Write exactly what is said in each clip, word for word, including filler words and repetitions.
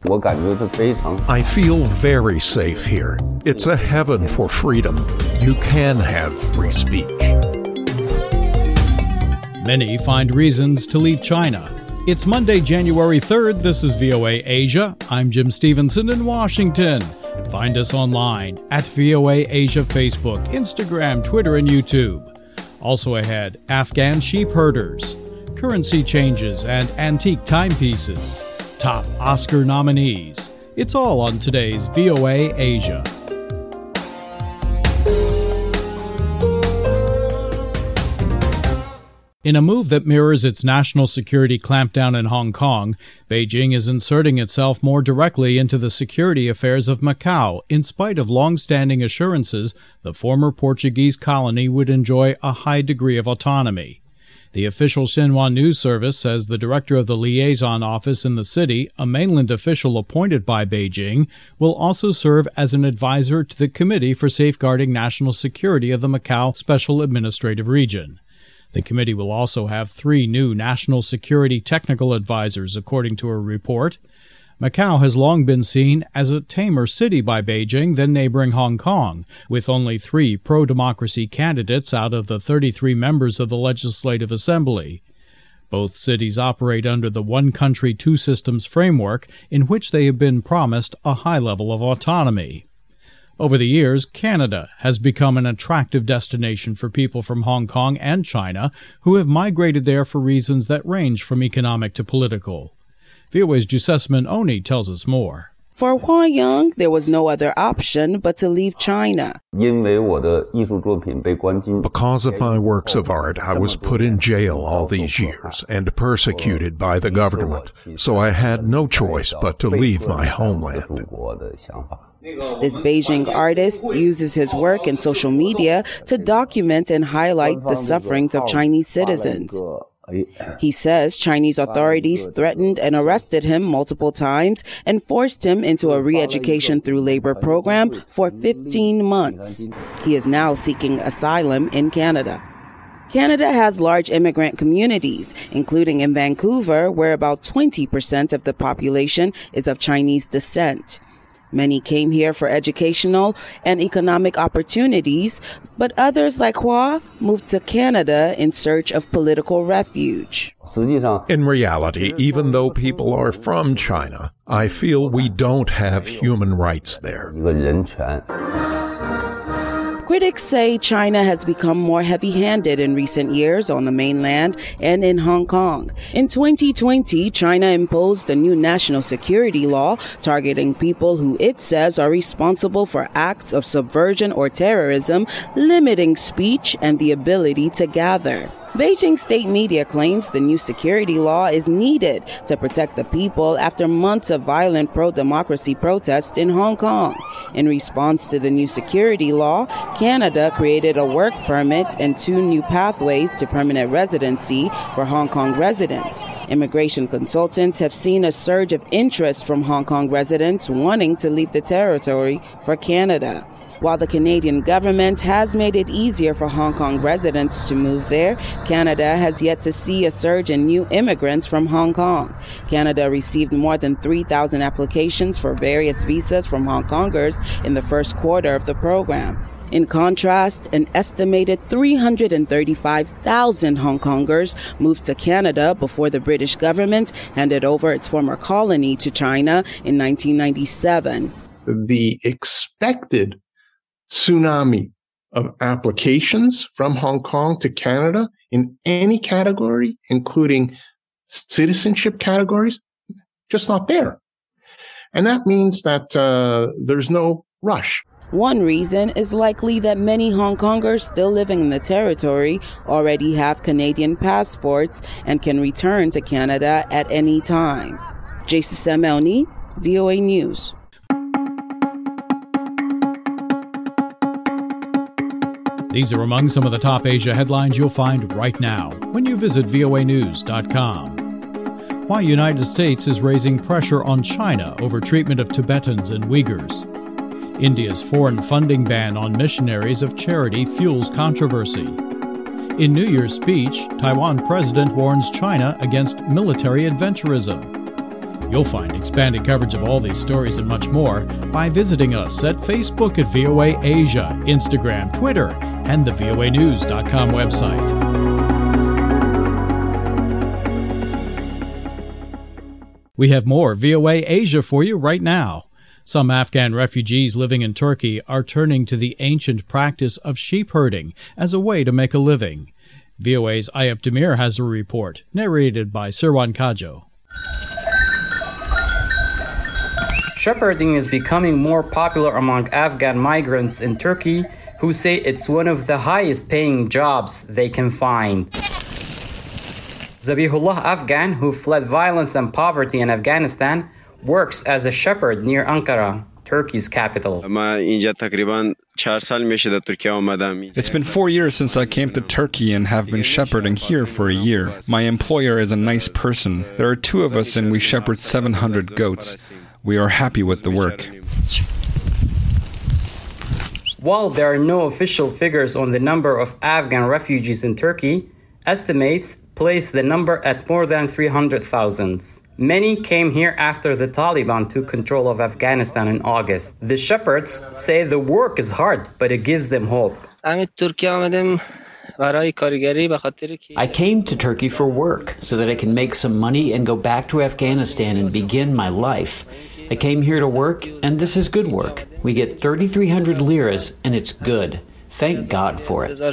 I feel very safe here. It's a heaven for freedom. You can have free speech. Many find reasons to leave China. It's Monday, January third. This is V O A Asia. I'm Jim Stevenson in Washington. Find us online at V O A Asia Facebook, Instagram, Twitter, and YouTube. Also ahead, Afghan sheep herders, currency changes, and antique timepieces. Top Oscar nominees. It's all on today's V O A Asia. In a move that mirrors its national security clampdown in Hong Kong, Beijing is inserting itself more directly into the security affairs of Macau, in spite of long-standing assurances the former Portuguese colony would enjoy a high degree of autonomy. The official Xinhua News Service says the director of the liaison office in the city, a mainland official appointed by Beijing, will also serve as an advisor to the Committee for Safeguarding National Security of the Macau Special Administrative Region. The committee will also have three new national security technical advisors, according to a report. Macau has long been seen as a tamer city by Beijing than neighboring Hong Kong, with only three pro-democracy candidates out of the thirty-three members of the Legislative Assembly. Both cities operate under the One Country, Two Systems framework, in which they have been promised a high level of autonomy. Over the years, Canada has become an attractive destination for people from Hong Kong and China who have migrated there for reasons that range from economic to political. V O A's Jusesman Oni tells us more. For Hua Young, there was no other option but to leave China. Because of my works of art, I was put in jail all these years and persecuted by the government, so I had no choice but to leave my homeland. This Beijing artist uses his work in social media to document and highlight the sufferings of Chinese citizens. He says Chinese authorities threatened and arrested him multiple times and forced him into a re-education through labor program for fifteen months. He is now seeking asylum in Canada. Canada has large immigrant communities, including in Vancouver, where about twenty percent of the population is of Chinese descent. Many came here for educational and economic opportunities, but others like Hua moved to Canada in search of political refuge. In reality, even though people are from China, I feel we don't have human rights there. Critics say China has become more heavy-handed in recent years on the mainland and in Hong Kong. In twenty twenty, China imposed a new national security law targeting people who it says are responsible for acts of subversion or terrorism, limiting speech and the ability to gather. Beijing state media claims the new security law is needed to protect the people after months of violent pro-democracy protests in Hong Kong. In response to the new security law, Canada created a work permit and two new pathways to permanent residency for Hong Kong residents. Immigration consultants have seen a surge of interest from Hong Kong residents wanting to leave the territory for Canada. While the Canadian government has made it easier for Hong Kong residents to move there, Canada has yet to see a surge in new immigrants from Hong Kong. Canada received more than three thousand applications for various visas from Hong Kongers in the first quarter of the program. In contrast, an estimated three hundred thirty-five thousand Hong Kongers moved to Canada before the British government handed over its former colony to China in nineteen ninety-seven. The expected tsunami of applications from Hong Kong to Canada in any category, including citizenship categories, just not there. And that means that uh, there's no rush. One reason is likely that many Hong Kongers still living in the territory already have Canadian passports and can return to Canada at any time. Jusesman Oni, V O A News. These are among some of the top Asia headlines you'll find right now when you visit V O A news dot com. Why United States is raising pressure on China over treatment of Tibetans and Uyghurs. India's foreign funding ban on missionaries of charity fuels controversy. In New Year's speech, Taiwan president warns China against military adventurism. You'll find expanded coverage of all these stories and much more by visiting us at Facebook at V O A Asia, Instagram, Twitter, and the V O A news dot com website. We have more V O A Asia for you right now. Some Afghan refugees living in Turkey are turning to the ancient practice of sheep herding as a way to make a living. V O A's Ayap Demir has a report, narrated by Sirwan Kajo. Shepherding is becoming more popular among Afghan migrants in Turkey, who say it's one of the highest paying jobs they can find. Zabihullah Afghan, who fled violence and poverty in Afghanistan, works as a shepherd near Ankara, Turkey's capital. It's been four years since I came to Turkey and have been shepherding here for a year. My employer is a nice person. There are two of us and we shepherd seven hundred goats. We are happy with the work. While there are no official figures on the number of Afghan refugees in Turkey, estimates place the number at more than three hundred thousand. Many came here after the Taliban took control of Afghanistan in August. The shepherds say the work is hard, but it gives them hope. I came to Turkey for work so that I can make some money and go back to Afghanistan and begin my life. I came here to work, and this is good work. We get thirty-three hundred liras, and it's good. Thank God for it.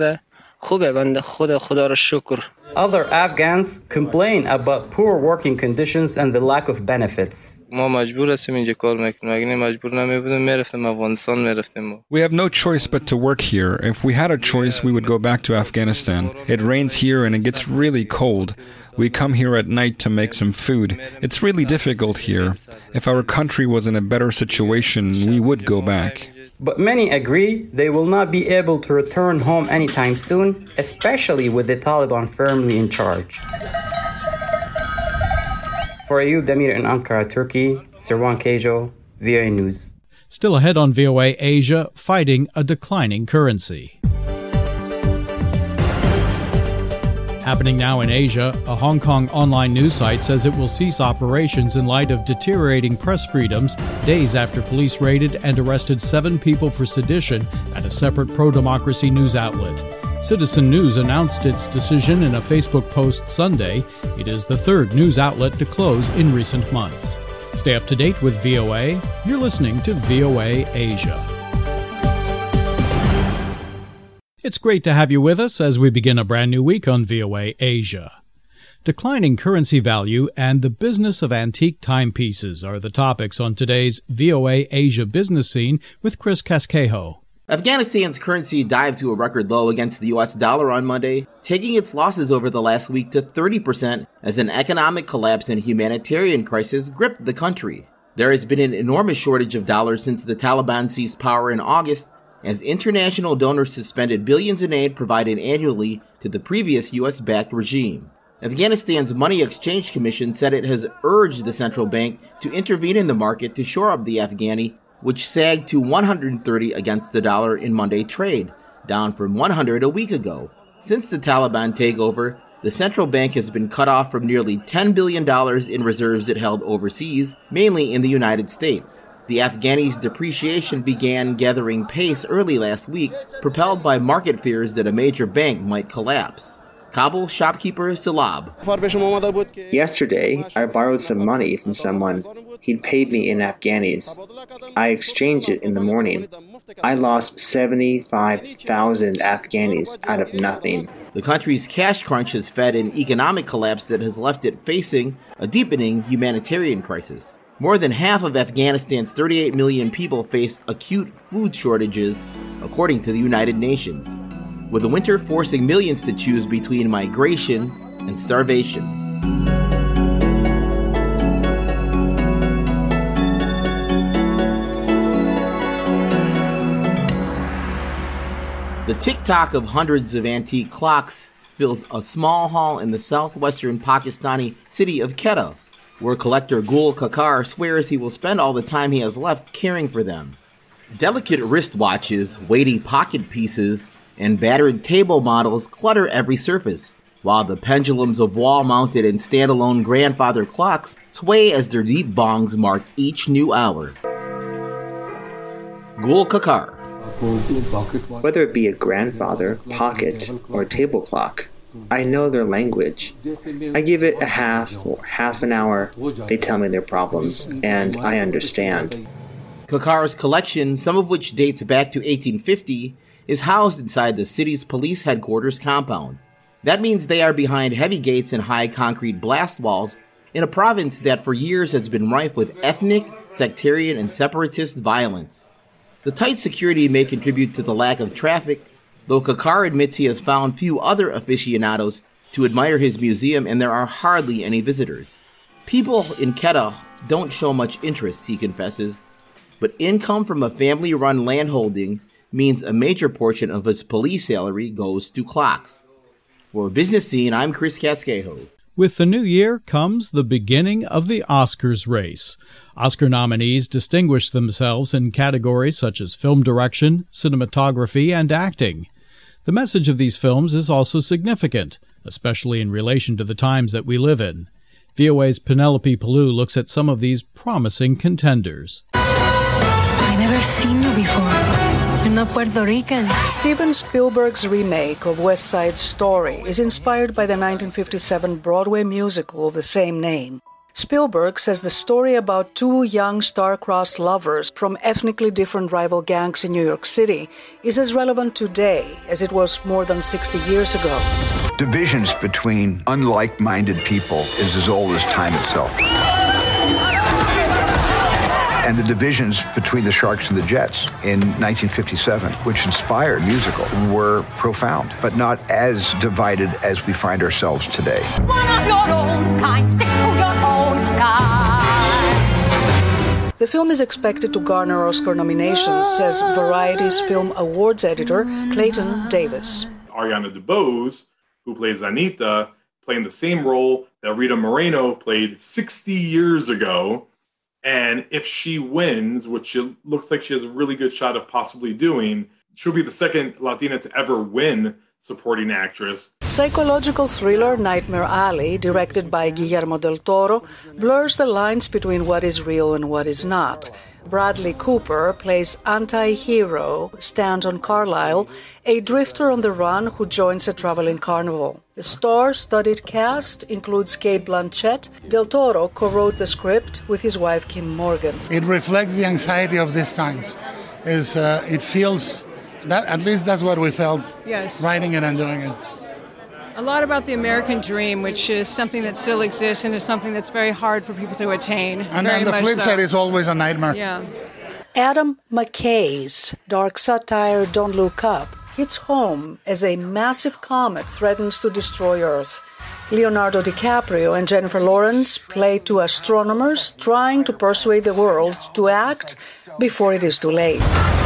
Other Afghans complain about poor working conditions and the lack of benefits. We have no choice but to work here. If we had a choice, we would go back to Afghanistan. It rains here and it gets really cold. We come here at night to make some food. It's really difficult here. If our country was in a better situation, we would go back. But many agree they will not be able to return home anytime soon, especially with the Taliban firmly in charge. For Ayub Demir in Ankara, Turkey, Sirwan Kajo, V O A News. Still ahead on V O A Asia, fighting a declining currency. Happening now in Asia, a Hong Kong online news site says it will cease operations in light of deteriorating press freedoms days after police raided and arrested seven people for sedition at a separate pro-democracy news outlet. Citizen News announced its decision in a Facebook post Sunday. It is the third news outlet to close in recent months. Stay up to date with V O A. You're listening to V O A Asia. It's great to have you with us as we begin a brand new week on V O A Asia. Declining currency value and the business of antique timepieces are the topics on today's V O A Asia Business Scene with Chris Casquejo. Afghanistan's currency dived to a record low against the U S dollar on Monday, taking its losses over the last week to thirty percent as an economic collapse and humanitarian crisis gripped the country. There has been an enormous shortage of dollars since the Taliban seized power in August, as international donors suspended billions in aid provided annually to the previous U S-backed regime. Afghanistan's Money Exchange Commission said it has urged the central bank to intervene in the market to shore up the Afghani, which sagged to one hundred thirty against the dollar in Monday trade, down from one hundred a week ago. Since the Taliban takeover, the central bank has been cut off from nearly ten billion dollars in reserves it held overseas, mainly in the United States. The Afghani's depreciation began gathering pace early last week, propelled by market fears that a major bank might collapse. Kabul shopkeeper Salab. Yesterday, I borrowed some money from someone. He'd paid me in Afghanis. I exchanged it in the morning. I lost seventy-five thousand Afghanis out of nothing. The country's cash crunch has fed an economic collapse that has left it facing a deepening humanitarian crisis. More than half of Afghanistan's thirty-eight million people face acute food shortages, according to the United Nations, with the winter forcing millions to choose between migration and starvation. The tick-tock of hundreds of antique clocks fills a small hall in the southwestern Pakistani city of Quetta, where collector Gul Kakar swears he will spend all the time he has left caring for them. Delicate wristwatches, weighty pocket pieces, and battered table models clutter every surface, while the pendulums of wall-mounted and standalone grandfather clocks sway as their deep bongs mark each new hour. Gul Kakar. Whether it be a grandfather, pocket, or table clock, I know their language. I give it a half or half an hour. They tell me their problems, and I understand. Kakar's collection, some of which dates back to eighteen fifty, is housed inside the city's police headquarters compound. That means they are behind heavy gates and high concrete blast walls in a province that for years has been rife with ethnic, sectarian, and separatist violence. The tight security may contribute to the lack of traffic, though Kakar admits he has found few other aficionados to admire his museum and there are hardly any visitors. People in Kedah don't show much interest, he confesses, but income from a family-run landholding means a major portion of his police salary goes to clocks. For Business Scene, I'm Chris Casquejo. With the new year comes the beginning of the Oscars race. Oscar nominees distinguish themselves in categories such as film direction, cinematography, and acting. The message of these films is also significant, especially in relation to the times that we live in. V O A's Penelope Pellew looks at some of these promising contenders. I never seen you before. You're not Puerto Rican. Steven Spielberg's remake of West Side Story is inspired by the nineteen fifty-seven Broadway musical of the same name. Spielberg says the story about two young star-crossed lovers from ethnically different rival gangs in New York City is as relevant today as it was more than sixty years ago. Divisions between unlike-minded people is as old as time itself. And the divisions between the Sharks and the Jets in nineteen fifty-seven, which inspired musical, were profound, but not as divided as we find ourselves today. One of your own kind, stick to your own kind. The film is expected to garner Oscar nominations, says Variety's Film Awards editor Clayton Davis. Ariana DeBose, who plays Anita, playing the same role that Rita Moreno played sixty years ago. And if she wins, which it looks like she has a really good shot of possibly doing, she'll be the second Latina to ever win supporting actress. Psychological thriller Nightmare Alley, directed by Guillermo del Toro, blurs the lines between what is real and what is not. Bradley Cooper plays anti-hero Stanton Carlyle, a drifter on the run who joins a traveling carnival. The star-studded cast includes Cate Blanchett. Del Toro co-wrote the script with his wife Kim Morgan. It reflects the anxiety of these times. Is uh, it feels that at least that's what we felt. Yes. Writing it and doing it. A lot about the American dream, which is something that still exists and is something that's very hard for people to attain. And then the flip so. side is always a nightmare. Yeah. Adam McKay's dark satire Don't Look Up hits home as a massive comet threatens to destroy Earth. Leonardo DiCaprio and Jennifer Lawrence play two astronomers trying to persuade the world to act before it is too late.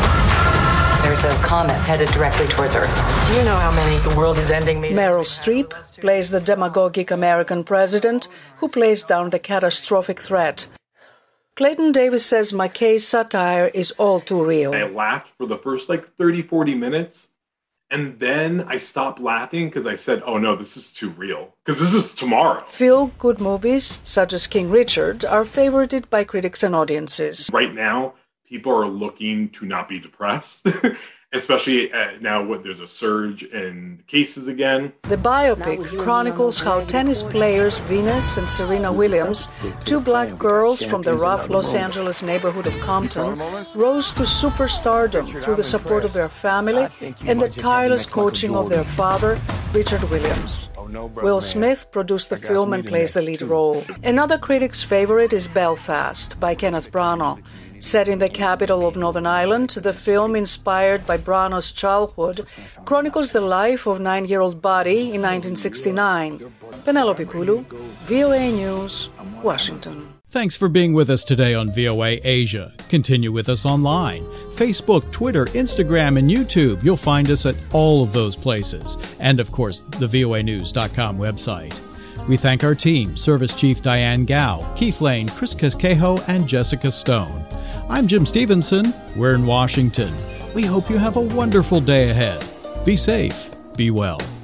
There's a comet headed directly towards Earth. Do you know how many the world is ending? Meryl Streep plays the demagogic American president who plays down the catastrophic threat. Clayton Davis says McKay's satire is all too real. I laughed for the first like thirty, forty minutes, and then I stopped laughing because I said, oh no, this is too real. Because this is tomorrow. Feel-good movies, such as King Richard, are favorited by critics and audiences. Right now, people are looking to not be depressed, especially now when there's a surge in cases again. The biopic chronicles how tennis players Venus and Serena Williams, two black girls from the rough Los Angeles neighborhood of Compton, rose to superstardom through the support of their family and the tireless coaching of their father, Richard Williams. Will Smith produced the film and plays the lead role. Another critic's favorite is Belfast by Kenneth Branagh. Set in the capital of Northern Ireland, the film, inspired by Branagh's childhood, chronicles the life of nine-year-old Buddy in nineteen sixty-nine. Penelope Pellew, V O A News, Washington. Thanks for being with us today on V O A Asia. Continue with us online. Facebook, Twitter, Instagram, and YouTube. You'll find us at all of those places. And, of course, the V O A news dot com website. We thank our team, Service Chief Diane Gao, Keith Lane, Chris Casquejo, and Jessica Stone. I'm Jim Stevenson. We're in Washington. We hope you have a wonderful day ahead. Be safe. Be well.